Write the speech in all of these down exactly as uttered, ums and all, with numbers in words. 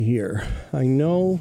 Here. I know.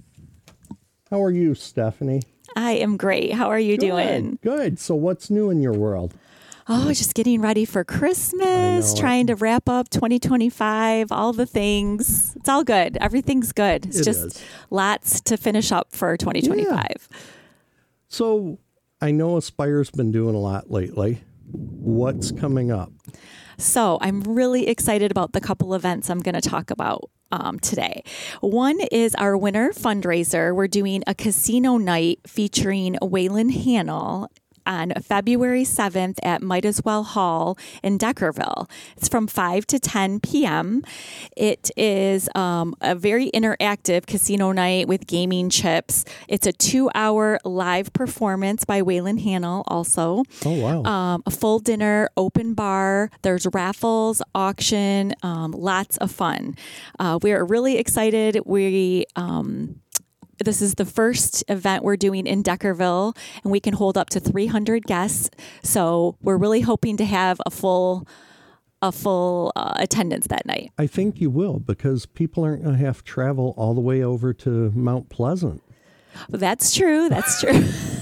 How are you, Stephanie? I am great. How are you Good, doing? Good. So what's new in your world? Oh, just getting ready for Christmas, trying to wrap up twenty twenty-five, all the things. It's all good. Everything's good. It's it just is. lots to finish up for twenty twenty-five. Yeah. So I know Aspire's been doing a lot lately. What's coming up? So I'm really excited about the couple events I'm going to talk about um, today. One is our winter fundraiser. We're doing a casino night featuring Waylon Hannell on February seventh at Might As Well Hall in Deckerville. It's from five to ten p.m. It is um, a very interactive casino night with gaming chips. It's a two-hour live performance by Waylon Hannell also. Oh, wow. Um, a full dinner, open bar. There's raffles, auction, um, lots of fun. Uh, we're really excited. We... Um, This is the first event we're doing in Deckerville, and we can hold up to three hundred guests. So we're really hoping to have a full a full uh, attendance that night. I think you will, because people aren't going to have to travel all the way over to Mount Pleasant. That's true. That's true.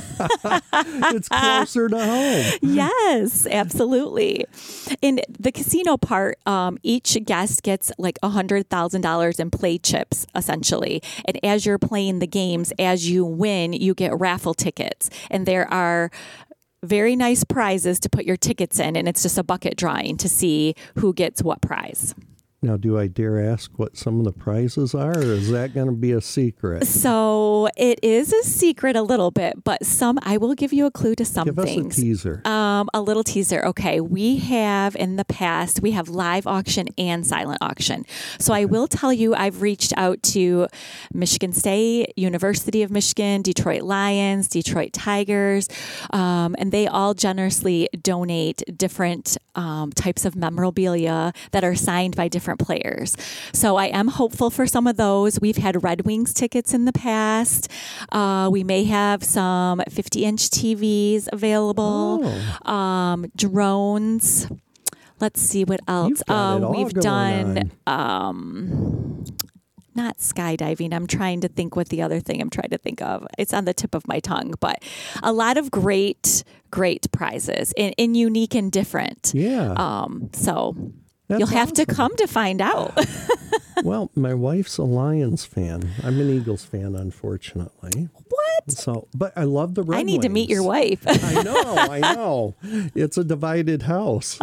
It's closer to home. Yes, absolutely. In the casino part, um, each guest gets like one hundred thousand dollars in play chips, essentially. And as you're playing the games, as you win, you get raffle tickets. And there are very nice prizes to put your tickets in. And it's just a bucket drawing to see who gets what prize. Now, do I dare ask what some of the prizes are, or is that going to be a secret? So it is a secret a little bit, but some I will give you a clue to some Give things. us a teaser. Um, a little teaser. Okay, we have in the past we have live auction and silent auction. So I will tell you, I've reached out to Michigan State, University of Michigan, Detroit Lions, Detroit Tigers, um, and they all generously donate different um, types of memorabilia that are signed by different players. So I am hopeful for some of those. We've had Red Wings tickets in the past. Uh, we may have some fifty-inch T Vs available. Oh. Um, drones. Let's see what else. You've got uh, it all we've going done um, not skydiving. I'm trying to think what the other thing I'm trying to think of. It's on the tip of my tongue, but a lot of great, great prizes in, in unique and different. Yeah. Um, so That's you'll have awesome. to come to find out. Well, my wife's a Lions fan. I'm an Eagles fan, unfortunately. What? So, but I love the Red I need to meet Wings. your wife. I know, I know. It's a divided house.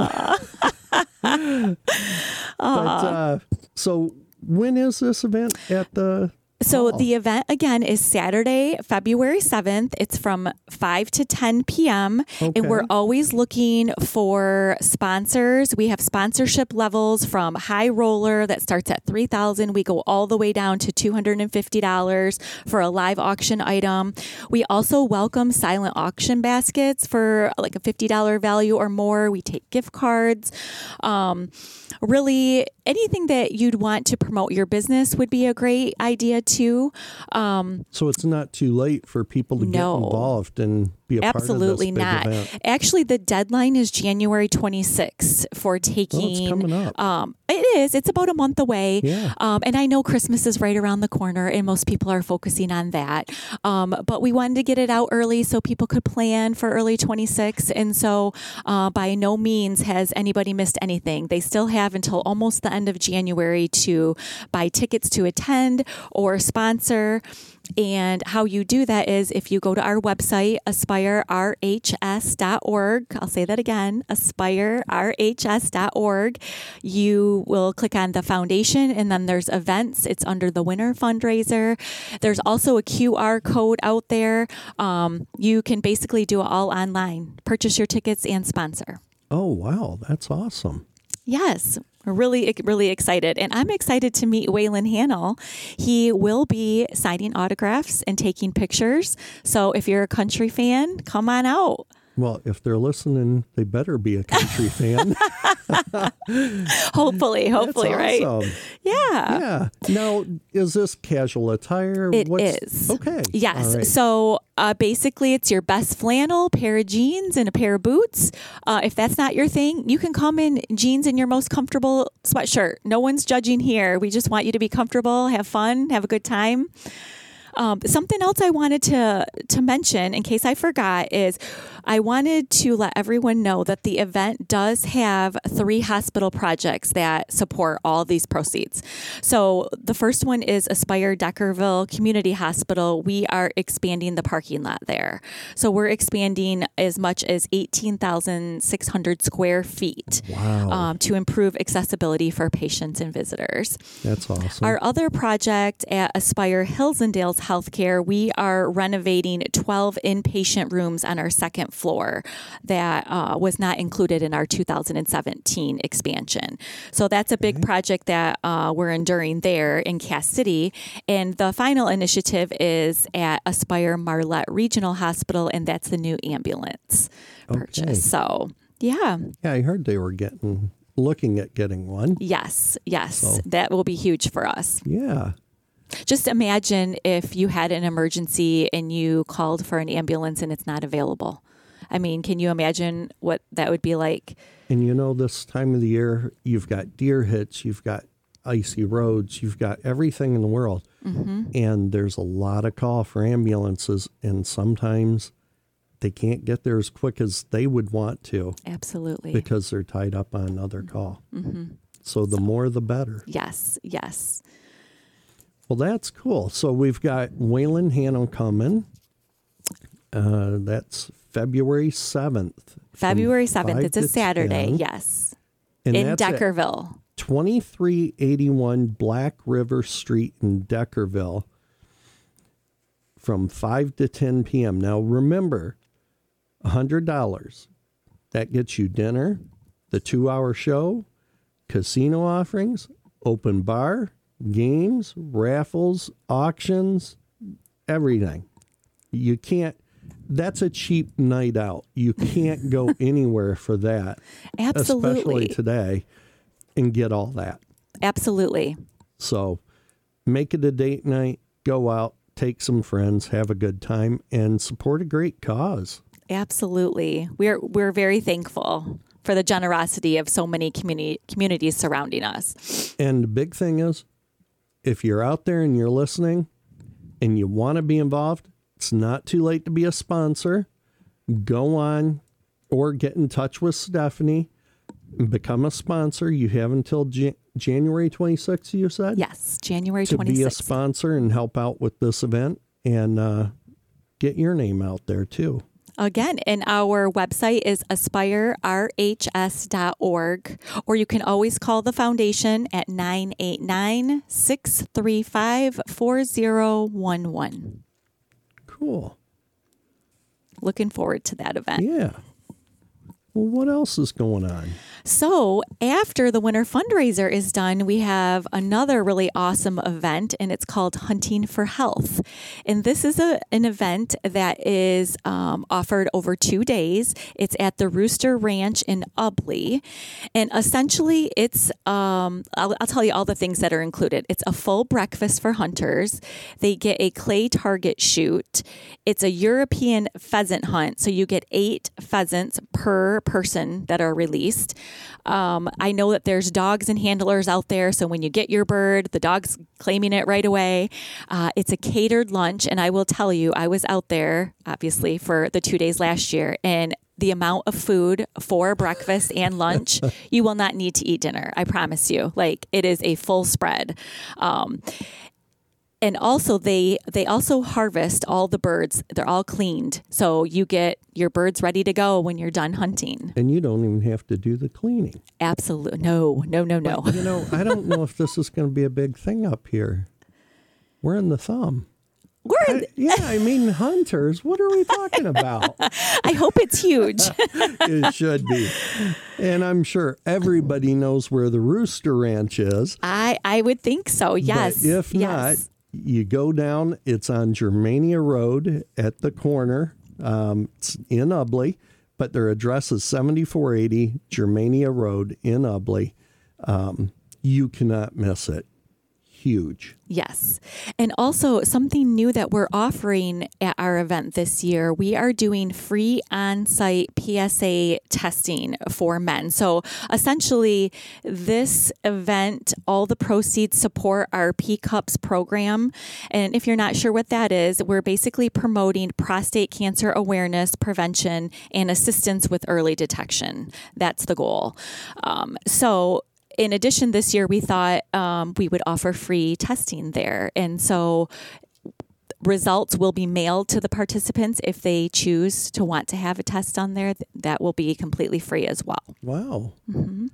But uh, so when is this event at the So hall? the event, again, is Saturday, February seventh. It's from five to ten p.m. Okay. And we're always looking for sponsors. We have sponsorship levels from High Roller that starts at three thousand dollars. We go all the way down to two hundred fifty dollars for a live auction item. We also welcome silent auction baskets for like a fifty dollars value or more. We take gift cards. Um, really, anything that you'd want to promote your business would be a great idea too. Um, So it's not too late for people to No. get involved and be a absolutely part of this big not. event. Actually, the deadline is January twenty-sixth for taking. Oh, it's coming up. Um, it is. It's about a month away. Yeah. Um, and I know Christmas is right around the corner, and most people are focusing on that. Um, but we wanted to get it out early so people could plan for early twenty-six. And so, uh, by no means has anybody missed anything. They still have until almost the end of January to buy tickets to attend or sponsor. And how you do that is if you go to our website, aspire r h s dot org. I'll say that again, aspire r h s dot org. You will click on the foundation, and then there's events. It's under the winter fundraiser. There's also a Q R code out there. Um, you can basically do it all online, purchase your tickets and sponsor. Oh, wow. That's awesome. Yes, we're really, really excited. And I'm excited to meet Waylon Hannell. He will be signing autographs and taking pictures. So if you're a country fan, come on out. Well, if they're listening, they better be a country fan. Hopefully, hopefully, That's right? awesome. Yeah. Yeah. Now, is this casual attire? It What's, is. Okay. Yes. All right. So Uh, basically, it's your best flannel, pair of jeans, and a pair of boots. Uh, if that's not your thing, you can come in jeans and your most comfortable sweatshirt. No one's judging here. We just want you to be comfortable, have fun, have a good time. Um, something else I wanted to to mention, in case I forgot, is I wanted to let everyone know that the event does have three hospital projects that support all these proceeds. So the first one is Aspire Deckerville Community Hospital. We are expanding the parking lot there. So we're expanding as much as eighteen thousand six hundred square feet. Wow. um, to improve accessibility for patients and visitors. That's awesome. Our other project at Aspire Hillsdale's Healthcare, we are renovating twelve inpatient rooms on our second floor that uh, was not included in our two thousand seventeen expansion. So that's a big Okay. project that uh, we're enduring there in Cass City. And the final initiative is at Aspire Marlette Regional Hospital, and that's the new ambulance purchase. Okay. So, yeah. Yeah, I heard they were getting looking at getting one. Yes, yes. So- That will be huge for us. Yeah. Just imagine if you had an emergency and you called for an ambulance and it's not available. I mean, can you imagine what that would be like? And you know, this time of the year, you've got deer hits, you've got icy roads, you've got everything in the world. Mm-hmm. And there's a lot of call for ambulances, and sometimes they can't get there as quick as they would want to Absolutely. because they're tied up on another call. Mm-hmm. So the more, the better. Yes, yes. Well, that's cool. So we've got Waylon Hanno coming. Uh, that's February seventh. February from seventh. five It's a to Saturday. ten. Yes. And In that's at Deckerville. twenty-three eighty-one Black River Street in Deckerville from five to ten p.m. Now, remember, one hundred dollars. That gets you dinner, the two-hour show, casino offerings, open bar, games, raffles, auctions, everything. You can't, that's a cheap night out. You can't go anywhere for that, especially Absolutely. today, and get all that. Absolutely. So make it a date night, go out, take some friends, have a good time, and support a great cause. Absolutely. We're we're very thankful for the generosity of so many community communities surrounding us. And the big thing is, if you're out there and you're listening and you want to be involved, it's not too late to be a sponsor. Go on or get in touch with Stephanie and become a sponsor. You have until Jan- January twenty-sixth, you said? Yes, January To be a twenty-sixth. sponsor and help out with this event and uh, get your name out there too. Again, and our website is aspire r h s dot org, or you can always call the foundation at nine eight nine, six three five, four zero one one. Cool. Looking forward to that event. Yeah. Well, what else is going on? So after the winter fundraiser is done, we have another really awesome event, and it's called Hunting for Health. And this is a, an event that is um, offered over two days. It's at the Rooster Ranch in Ubley. And essentially, it's, um, I'll, I'll tell you all the things that are included. It's a full breakfast for hunters. They get a clay target shoot. It's a European pheasant hunt. So you get eight pheasants per person that are released. Um, I know that there's dogs and handlers out there. So when you get your bird, the dog's claiming it right away. Uh, it's a catered lunch. And I will tell you, I was out there, obviously, for the two days last year. And the amount of food for breakfast and lunch, you will not need to eat dinner. I promise you. Like, it is a full spread. Um, And also they they also harvest all the birds. They're all cleaned. So you get your birds ready to go when you're done hunting. And you don't even have to do the cleaning. Absolutely. No, no, no, no. But, you know, I don't know if this is going to be a big thing up here. We're in the thumb. We're in, I, yeah, I mean, hunters, what are we talking about? I hope it's huge. It should be. And I'm sure everybody knows where the Rooster Ranch is. I, I would think so. Yes. But if not, yes. you go down, it's on Germania Road at the corner. Um, it's in Ubley, but their address is seventy-four eighty Germania Road in Ubley. Um, you cannot miss it. huge. Yes. And also something new that we're offering at our event this year, we are doing free on-site P S A testing for men. So essentially this event, all the proceeds support our P CUPS program. And if you're not sure what that is, we're basically promoting prostate cancer awareness, prevention, and assistance with early detection. That's the goal. Um, so in addition, this year we thought um, we would offer free testing there. And so results will be mailed to the participants if they choose to want to have a test on there. That will be completely free as well. Wow. Mm-hmm.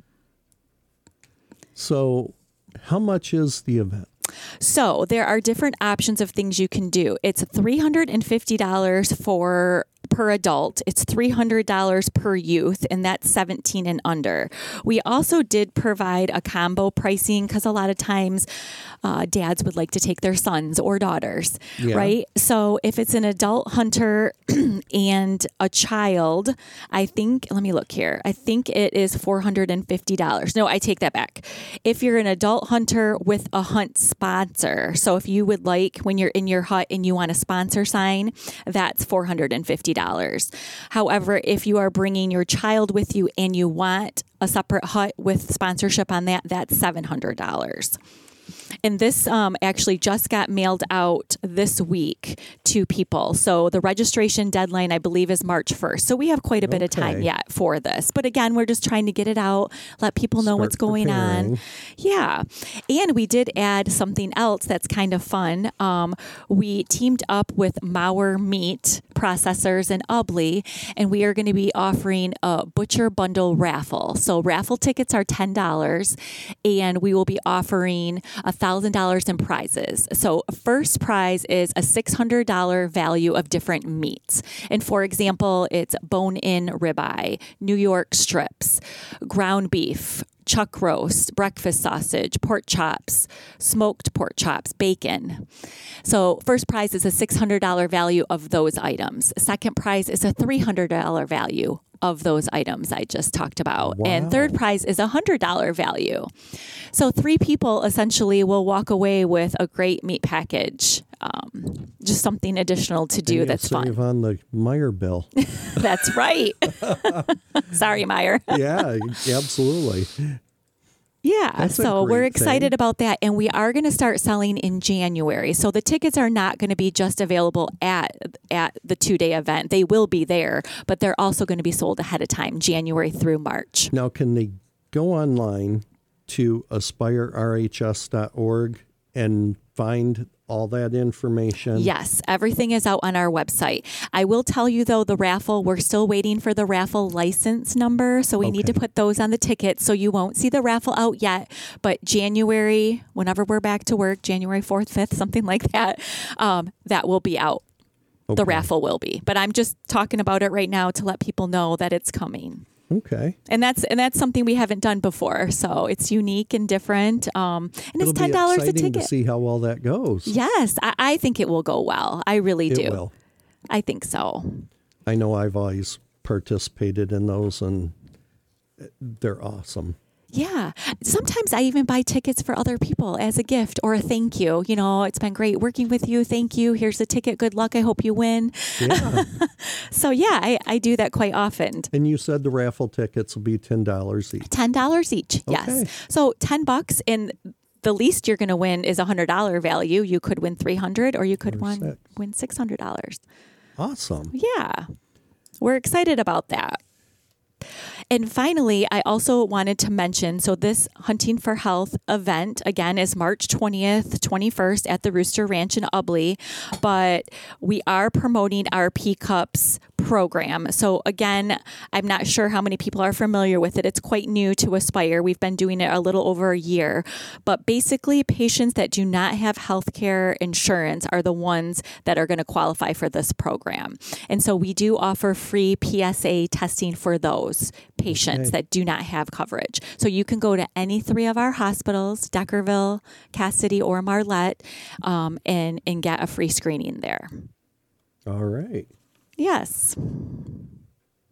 So how much is the event? So there are different options of things you can do. It's three hundred fifty dollars for per adult. It's three hundred dollars per youth, and that's seventeen and under. We also did provide a combo pricing because a lot of times uh, dads would like to take their sons or daughters, Yeah. right? So if it's an adult hunter and a child, I think, let me look here. I think it is four hundred fifty dollars. No, I take that back. If you're an adult hunter with a hunt sponsor, so if you would like, when you're in your hut and you want a sponsor sign, that's four hundred fifty dollars. However, if you are bringing your child with you and you want a separate hut with sponsorship on that, that's seven hundred dollars. And this um, actually just got mailed out this week to people. So the registration deadline, I believe, is March first. So we have quite a bit of time Okay. yet for this. But again, we're just trying to get it out, let people know Start what's going preparing. on. Yeah. And we did add something else that's kind of fun. Um, we teamed up with Mauer Meat Processors in Ubley, and we are going to be offering a Butcher Bundle raffle. So raffle tickets are ten dollars, and we will be offering one thousand dollars in prizes. So first prize is a six hundred dollars value of different meats. And for example, it's bone-in ribeye, New York strips, ground beef, chuck roast, breakfast sausage, pork chops, smoked pork chops, bacon. So first prize is a six hundred dollars value of those items. Second prize is a three hundred dollars value of those items I just talked about. Wow. And third prize is a one hundred dollars value. So three people essentially will walk away with a great meat package. Um, just something additional to do And that's you'll fun. save on the Meyer bill. That's right. Sorry, Meyer. Yeah, absolutely. Yeah, That's a so we're great excited thing. about that, and we are going to start selling in January. So the tickets are not going to be just available at at the two-day event. They will be there, but they're also going to be sold ahead of time, January through March. Now, can they go online to aspire r h s dot org and find all that information? Yes, everything is out on our website. I will tell you, though, the raffle, we're still waiting for the raffle license number, so we need to Okay. put those on the ticket, so you won't see the raffle out yet, but January, whenever we're back to work, January fourth, fifth, something like that, um, that will be out. The Okay. raffle will be, but I'm just talking about it right now to let people know that it's coming. Okay. And that's and that's something we haven't done before, so it's unique and different. Um, and It'll it's ten dollars be a exciting ticket. to see how well that goes. Yes, I, I think it will go well. I really It do. will. I think so. I know I've always participated in those, and they're awesome. Yeah. Sometimes I even buy tickets for other people as a gift or a thank you. You know, it's been great working with you. Thank you. Here's a ticket. Good luck. I hope you win. Yeah. So yeah, I, I do that quite often. And you said the raffle tickets will be ten dollars each. ten dollars each. Yes. Okay. So ten bucks, and the least you're going to win is a one hundred dollars value. You could win three hundred dollars or you could Or win, six. win six hundred dollars. Awesome. Yeah. We're excited about that. And finally, I also wanted to mention, so this Hunting for Health event, again, is March twentieth, twenty-first at the Rooster Ranch in Ubley, but we are promoting our P CUPS program. So again, I'm not sure how many people are familiar with it. It's quite new to Aspire. We've been doing it a little over a year, but basically patients that do not have healthcare insurance are the ones that are going to qualify for this program. And so we do offer free P S A testing for those patients Okay. that do not have coverage. So you can go to any three of our hospitals, Deckerville, Cass City, or Marlette, um, and, and get a free screening there. All right. Yes.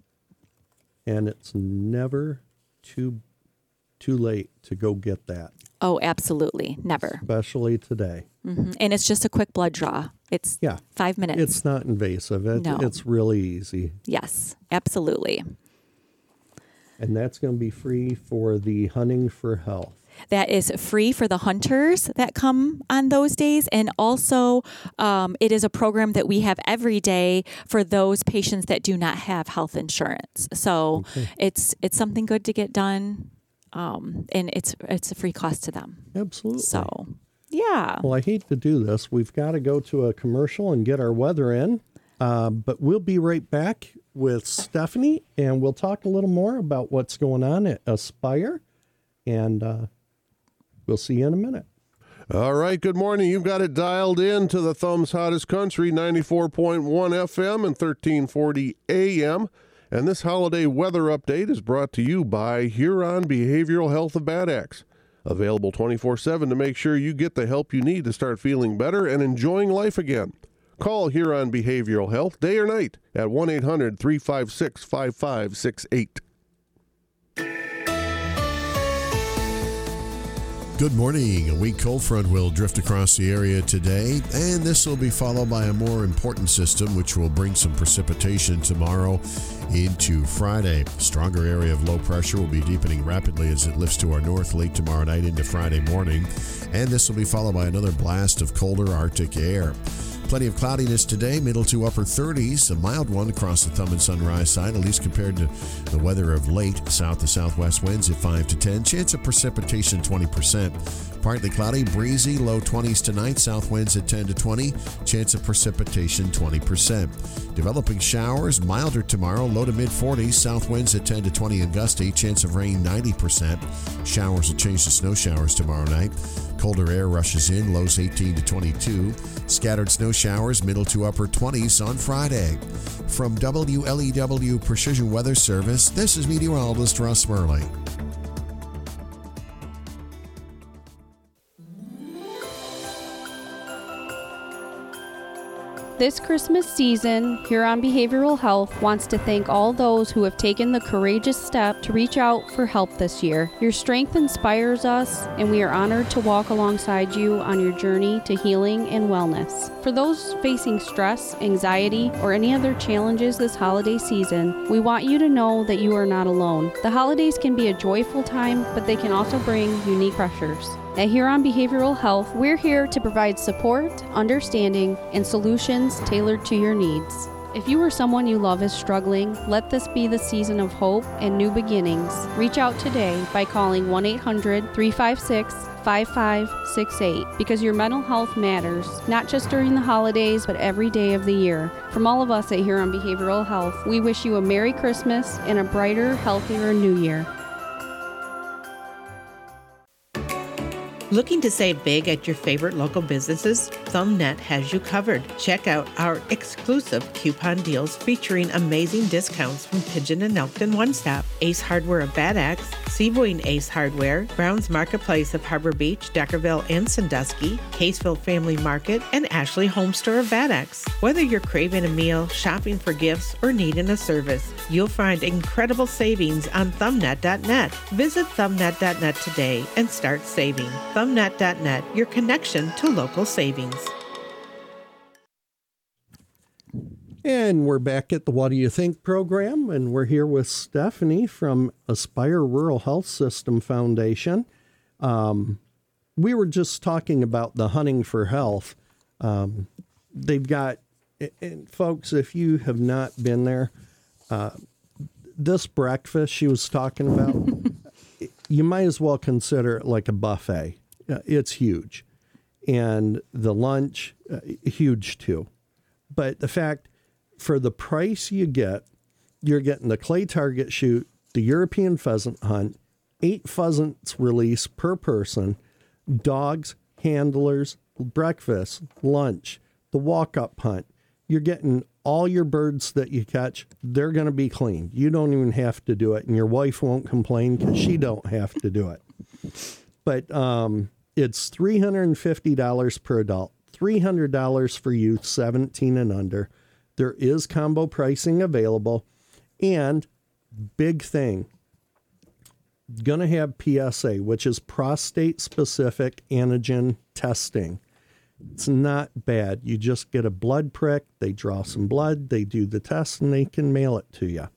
And it's never too too late to go get that. Oh, absolutely. Never. Especially today. Mm-hmm. And it's just a quick blood draw. It's yeah. five minutes. It's not invasive. It, no. It's really easy. Yes, absolutely. And that's going to be free for the Hunting for Health. That is free for the hunters that come on those days. And also, um, it is a program that we have every day for those patients that do not have health insurance. So okay. it's it's something good to get done, um, and it's it's a free cost to them. Absolutely. So, yeah. Well, I hate to do this. We've got to go to a commercial and get our weather in. Uh, but we'll be right back with Stephanie, and we'll talk a little more about what's going on at Aspire. And uh, we'll see you in a minute. All right, good morning. You've got it dialed in to the Thumb's Hottest Country, ninety-four point one F M and thirteen forty A M. And this holiday weather update is brought to you by Huron Behavioral Health of Bad Axe. Available twenty-four seven to make sure you get the help you need to start feeling better and enjoying life again. Call Huron Behavioral Health day or night at one eight hundred three five six five five six eight. Good morning. A weak cold front will drift across the area today, and this will be followed by a more important system which will bring some precipitation tomorrow into Friday. A stronger area of low pressure will be deepening rapidly as it lifts to our north late tomorrow night into Friday morning, and this will be followed by another blast of colder Arctic air. Plenty of cloudiness today, middle to upper thirties, a mild one across the Thumb and Sunrise side, at least compared to the weather of late. South to southwest winds at five to ten, chance of precipitation twenty percent. Partly cloudy, breezy, low twenties tonight, south winds at ten to twenty, chance of precipitation twenty percent. Developing showers, milder tomorrow, low to mid forties, south winds at ten to twenty and gusty, chance of rain ninety percent. Showers will change to snow showers tomorrow night. Colder air rushes in, lows eighteen to twenty-two. Scattered snow showers, middle to upper twenties on Friday. From W L E W Precision Weather Service, this is meteorologist Russ Murley. This Christmas season, Huron Behavioral Health wants to thank all those who have taken the courageous step to reach out for help this year. Your strength inspires us, and we are honored to walk alongside you on your journey to healing and wellness. For those facing stress, anxiety, or any other challenges this holiday season, we want you to know that you are not alone. The holidays can be a joyful time, but they can also bring unique pressures. At Huron Behavioral Health, we're here to provide support, understanding, and solutions tailored to your needs. If you or someone you love is struggling, let this be the season of hope and new beginnings. Reach out today by calling one eight hundred three five six five five six eight because your mental health matters, not just during the holidays, but every day of the year. From all of us at Huron Behavioral Health, we wish you a Merry Christmas and a brighter, healthier New Year. Looking to save big at your favorite local businesses? ThumbNet has you covered. Check out our exclusive coupon deals featuring amazing discounts from Pigeon and Elkton One Stop, Ace Hardware of Bad Axe, Seaboyne Ace Hardware, Brown's Marketplace of Harbor Beach, Deckerville and Sandusky, Caseville Family Market, and Ashley Home Store of Bad Axe. Whether you're craving a meal, shopping for gifts, or needing a service, you'll find incredible savings on thumbnet dot net. Visit thumbnet dot net today and start saving. thumbnet dot net, your connection to local savings. And we're back at the What Do You Think program, and we're here with Stephanie from Aspire Rural Health System Foundation. Um, we were just talking about the Hunting for Health. Um, they've got, and folks, if you have not been there, uh, this breakfast she was talking about, you might as well consider it like a buffet. Uh, it's huge. And the lunch, uh, huge too. But the fact, for the price you get, you're getting the clay target shoot, the European pheasant hunt, eight pheasants release per person, dogs, handlers, breakfast, lunch, the walk-up hunt. You're getting all your birds that you catch. They're going to be cleaned. You don't even have to do it, and your wife won't complain because she don't have to do it. But um, it's three hundred fifty dollars per adult, three hundred dollars for youth seventeen and under. There is combo pricing available. And big thing, going to have P S A, which is prostate-specific antigen testing. It's not bad. You just get a blood prick, they draw some blood, they do the test, and they can mail it to you.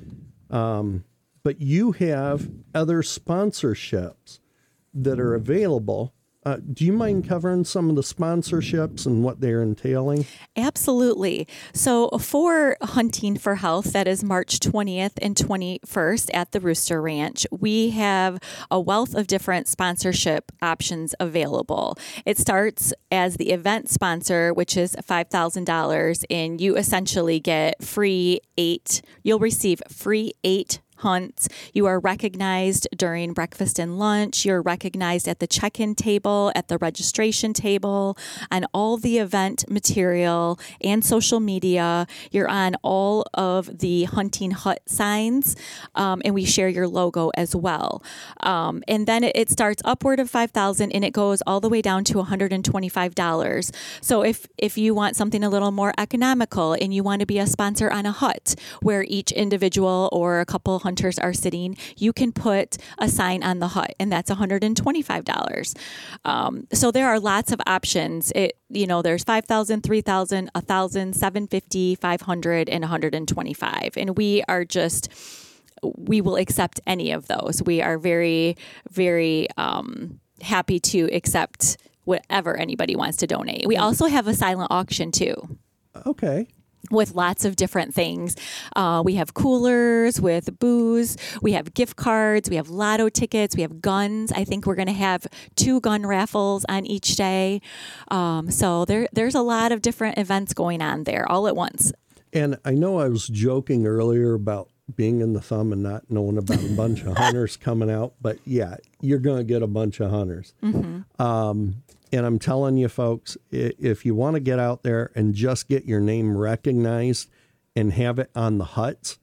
Um, but you have other sponsorships that are available. Uh, do you mind covering some of the sponsorships and what they're entailing? Absolutely. So for Hunting for Health, that is March twentieth and twenty-first at the Rooster Ranch, we have a wealth of different sponsorship options available. It starts as the event sponsor, which is five thousand dollars, and you essentially get free eight, you'll receive free eight hunts. You are recognized during breakfast and lunch. You're recognized at the check-in table, at the registration table, on all the event material and social media. You're on all of the Hunting Hut signs, um, and we share your logo as well. Um, and then it, it starts upward of five thousand dollars and it goes all the way down to one hundred twenty-five dollars. So if, if you want something a little more economical and you want to be a sponsor on a hut where each individual or a couple hunters are sitting, you can put a sign on the hut, and that's one hundred twenty-five dollars. Um, so there are lots of options. It, you know, there's five thousand, three thousand, one thousand, seven hundred fifty, five hundred, and one hundred twenty-five. And we are just, we will accept any of those. We are very, very um, happy to accept whatever anybody wants to donate. We also have a silent auction too. Okay. With lots of different things. Uh, we have coolers with booze. We have gift cards. We have lotto tickets. We have guns. I think we're going to have two gun raffles on each day. Um, so there, there's a lot of different events going on there all at once. And I know I was joking earlier about being in the thumb and not knowing about a bunch of hunters coming out. But yeah, you're going to get a bunch of hunters. Mm-hmm. Um, And I'm telling you, folks, if you want to get out there and just get your name recognized and have it on the huts,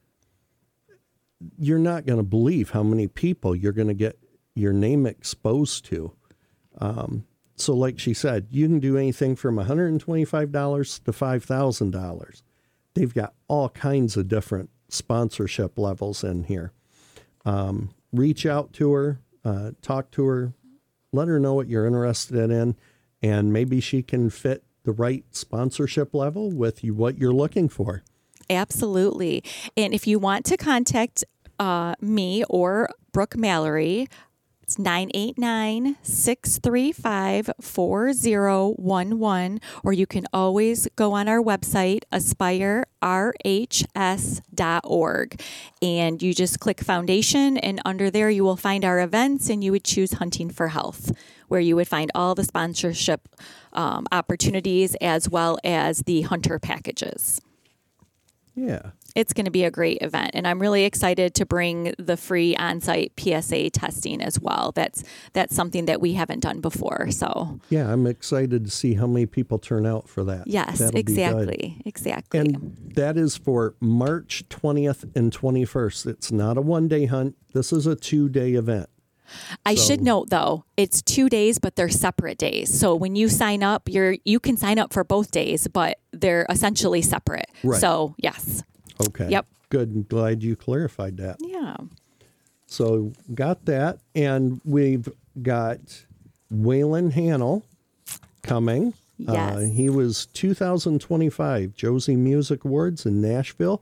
you're not going to believe how many people you're going to get your name exposed to. Um, so like she said, you can do anything from one hundred twenty-five dollars to five thousand dollars. They've got all kinds of different sponsorship levels in here. Um, reach out to her, uh, talk to her. Let her know what you're interested in, and maybe she can fit the right sponsorship level with you, what you're looking for. Absolutely. And if you want to contact uh, me or Brooke Mallory, it's nine eight nine, six three five, four zero one one, or you can always go on our website, aspire r h s dot org, and you just click foundation, and under there you will find our events, and you would choose Hunting for Health, where you would find all the sponsorship um, opportunities as well as the hunter packages. Yeah. It's going to be a great event, and I'm really excited to bring the free on-site P S A testing as well. That's that's something that we haven't done before. So yeah, I'm excited to see how many people turn out for that. Yes, That'll exactly, exactly. And that is for March twentieth and twenty-first. It's not a one-day hunt. This is a two-day event. I so. should note, though, it's two days, but they're separate days. So when you sign up, you're you can sign up for both days, but they're essentially separate. Right. So yes. Okay. Yep. Good. I'm glad you clarified that. Yeah. So got that. And we've got Waylon Hannell coming. Yes. Uh, he was two thousand twenty-five Josie Music Awards in Nashville.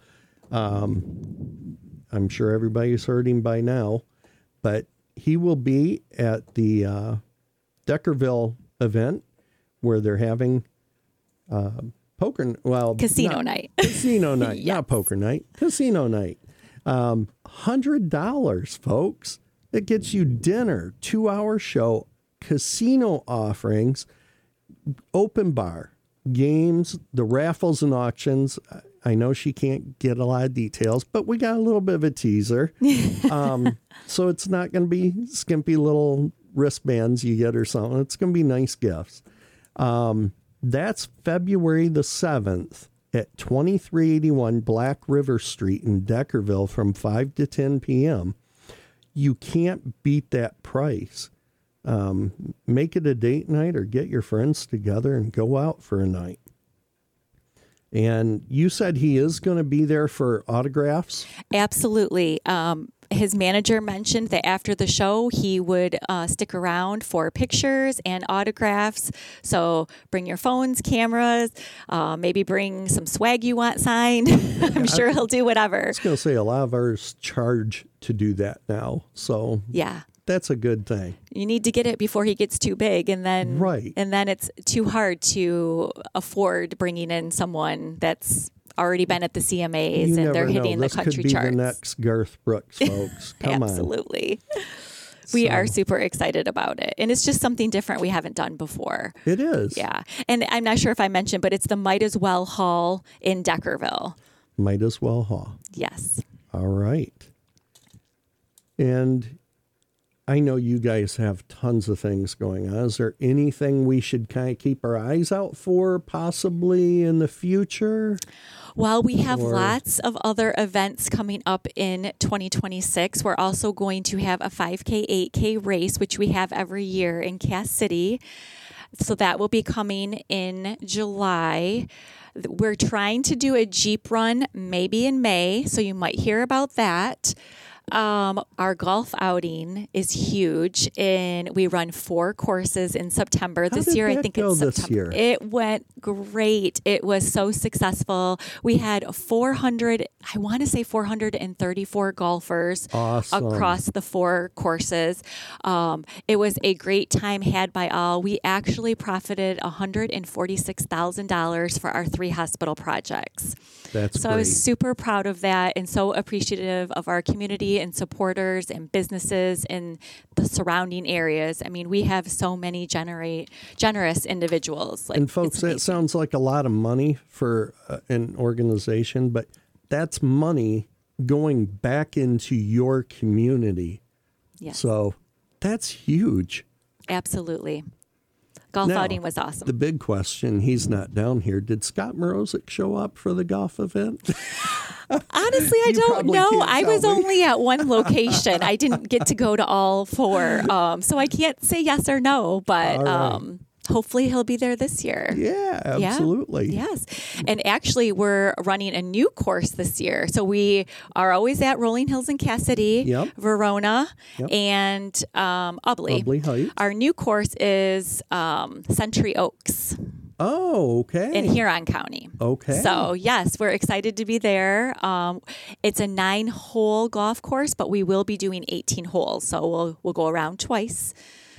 Um, I'm sure everybody's heard him by now, but he will be at the uh, Deckerville event where they're having uh, poker, well, casino not, night. Casino night, Yes. not poker night, casino night. Um, one hundred dollars, folks. It gets you dinner, two-hour show, casino offerings, open bar, games, the raffles and auctions. I know she can't get a lot of details, but we got a little bit of a teaser. Um, so it's not going to be skimpy little wristbands you get or something. It's going to be nice gifts. Um, that's February the seventh at twenty-three eighty-one Black River Street in Deckerville from five to ten p.m. You can't beat that price. Um, make it a date night or get your friends together and go out for a night. And you said he is going to be there for autographs? Absolutely. Um, his manager mentioned that after the show, he would uh, stick around for pictures and autographs. So bring your phones, cameras, uh, maybe bring some swag you want signed. I'm sure he'll do whatever. I was going to say a lot of ours charge to do that now. So Yeah. that's a good thing. You need to get it before he gets too big, and then Right. and then it's too hard to afford bringing in someone that's already been at the C M As You and never they're hitting know. the This country could be charts. the next Garth Brooks, folks. Come on. Absolutely. We are super excited about it. And it's just something different we haven't done before. It is. Yeah. And I'm not sure if I mentioned, but it's the Might As Well Hall in Deckerville. Might as well, huh? Yes. All right. And I know you guys have tons of things going on. Is there anything we should kind of keep our eyes out for possibly in the future? Well, we have Or- lots of other events coming up in twenty twenty-six. We're also going to have a five K, eight K race, which we have every year in Cass City. So that will be coming in July. We're trying to do a Jeep run maybe in May, so you might hear about that. Um, our golf outing is huge, and we run four courses in September. How this did year, I that think go it's this September. year? It went great. It was so successful. We had four hundred, I want to say four hundred thirty-four golfers Awesome. across the four courses. Um, it was a great time had by all. We actually profited one hundred forty-six thousand dollars for our three hospital projects. That's So great. I was super proud of that and so appreciative of our community and supporters and businesses in the surrounding areas. I mean, we have so many generate, generous individuals. Like, and folks, it's that amazing. sounds like a lot of money for uh, an organization, but that's money going back into your community. Yes, So that's huge. absolutely. Golf Now, outing was awesome. The big question, he's not down here. Did Scott Morozic show up for the golf event? Honestly, I You don't probably know. can't I tell was me. only at one location. I didn't get to go to all four. Um, so I can't say yes or no, but All right. um, hopefully he'll be there this year. Yeah, Yeah. absolutely. Yes. And actually, we're running a new course this year. So we are always at Rolling Hills in Cass City, Yep. Verona, Yep. and um, Ubley. Ubley Heights. Our new course is um, Century Oaks Oh, okay. in Huron County. Okay. So, yes, we're excited to be there. Um, it's a nine hole golf course, but we will be doing eighteen holes. So we'll, we'll go around twice.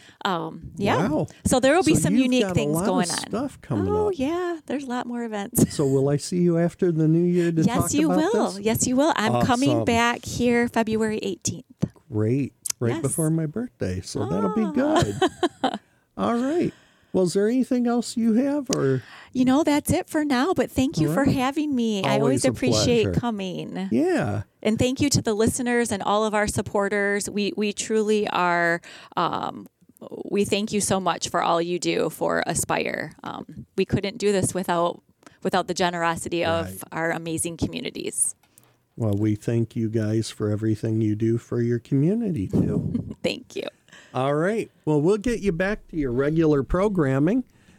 Um, yeah. Wow. So there will be So some you've unique got a things lot going of on. stuff coming oh, up. yeah. There's a lot more events. So will I see you after the new year to talk Yes, you about will. this? Yes, you will. I'm Awesome. coming back here February eighteenth. Great. Right Yes. before my birthday. So that'll be Ah. good. All right. Well, is there anything else you have or? You know, that's it for now, but thank you All for right. having me. I Always always a appreciate pleasure. coming. Yeah. And thank you to the listeners and all of our supporters. We we truly are. Um, we thank you so much for all you do for Aspire. Um, we couldn't do this without without the generosity of Right. our amazing communities. Well, we thank you guys for everything you do for your community, too. Thank you. All right. Well, we'll get you back to your regular programming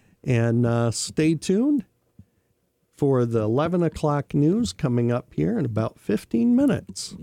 and uh, stay tuned for the eleven o'clock news coming up here in about fifteen minutes.